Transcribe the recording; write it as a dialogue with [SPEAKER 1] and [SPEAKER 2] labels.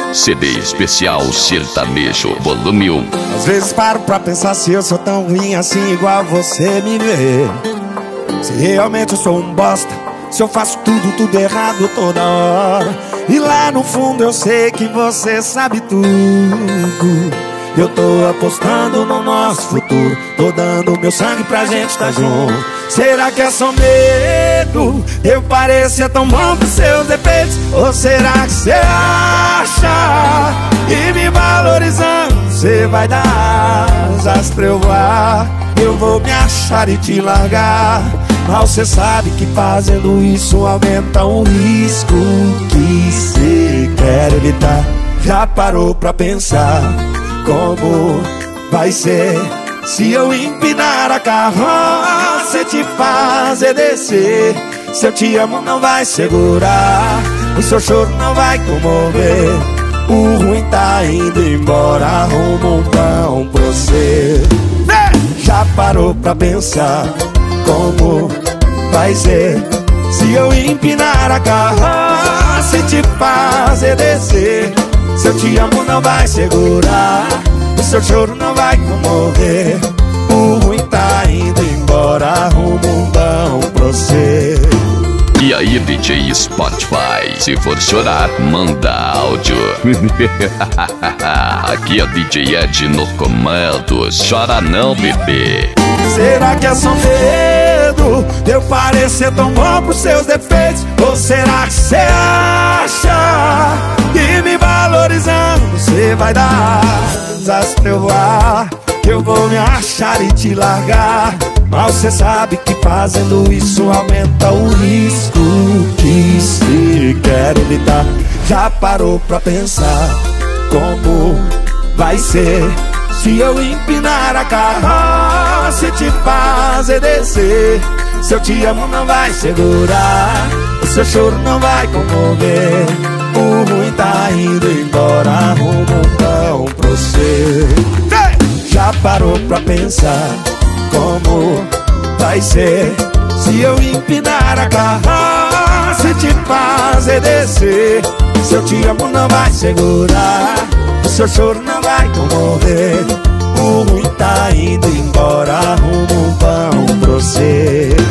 [SPEAKER 1] CD especial sertanejo volume 1.
[SPEAKER 2] Às vezes paro pra pensar se eu sou tão ruim assim igual você me vê. Se realmente eu sou um bosta, se eu faço tudo errado toda hora. E lá no fundo eu sei que você sabe tudo. Eu tô apostando no nosso futuro, tô dando meu sangue pra gente tá junto. Será que é só medo? Eu parecer tão bom pros seus defeitos? Ou será que você acha que me valorizando você vai dar asas pra eu voar? Eu vou me achar e te largar, mas você sabe que fazendo isso aumenta um risco que você quer evitar. Já parou pra pensar como vai ser se eu empinar a carroça e te fazer descer? Se eu te amo não vai segurar, o seu choro não vai comover. O ruim tá indo embora, arruma um pão pra você. Já parou pra pensar como vai ser se eu empinar a carroça e te fazer descer? Se eu te amo não vai segurar, o seu choro não vai comover. O ruim tá indo embora, arruma um pão pra você.
[SPEAKER 1] E aí, DJ Spotify, se for chorar, manda áudio. Aqui é DJ Ed no comando, chora não, bebê.
[SPEAKER 2] Será que é só medo de eu parecer tão bom pros seus defeitos? Ou será que você acha que me valorizando você vai dar asas pra eu voar? Eu vou me achar e te largar, mas você sabe que fazendo isso aumenta o risco que você quer evitar. Já parou pra pensar como vai ser se eu empinar a carroça e te fazer descer? Se eu te amo não vai segurar, o seu choro não vai comover. O ruim tá indo embora, arruma um pão pra você. Já parou pra pensar como vai ser se eu empinar a carroça e te fazer descer? Se eu te amo não vai segurar, o seu choro não vai comover. O ruim tá indo embora, arruma um pão pra você.